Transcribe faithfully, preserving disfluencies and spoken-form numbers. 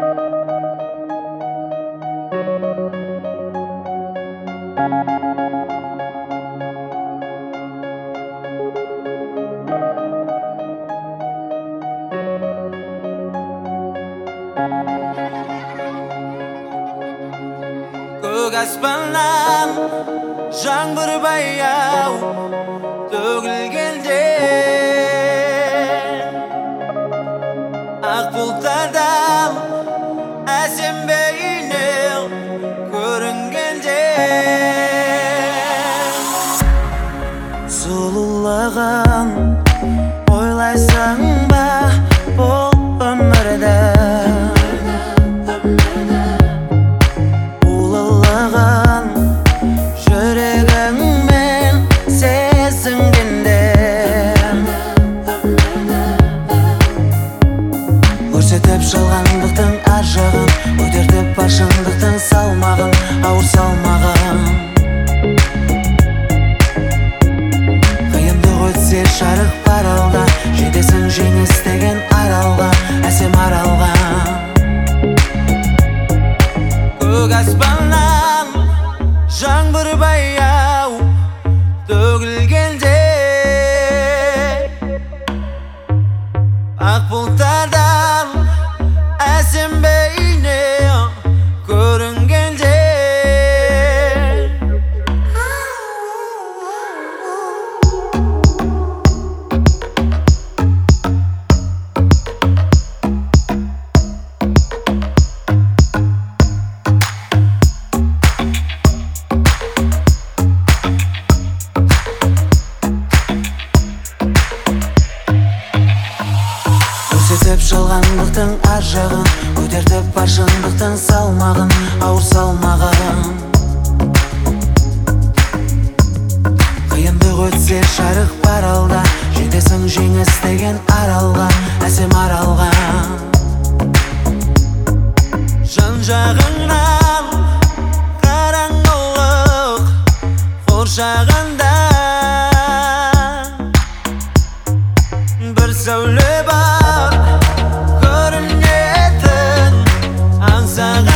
Көк аспаннан жаңбыр баяу төгілгенде, ақ бұлттардан әсем бейнең көрінгенде, сұлулығын ойлайсың ба бұл өмірді? Көрсетіп жалғандықтың ар жағын, көтертіп бар шындықтың салмағын, ауыр салмағын. Қиындық өтсе жарық бар алда, жетесің жеңіс деген аралға, әсем аралға. Көк аспаннан жаңбыр баяу төгілгенде, ақ бұлттардан әсем бейнең көрінгенде, көрсетіп жалғандықтың ар жағын, көтертіп бар шындықтың салмағын, ауыр салмағын. Қиындық өтсе жарық бар алда, жетесің жеңіс деген аралға, әсем аралға. Жан жағыңнан қараңғылық қоршағанда, бір сәуле бар көрінетін аңсаған.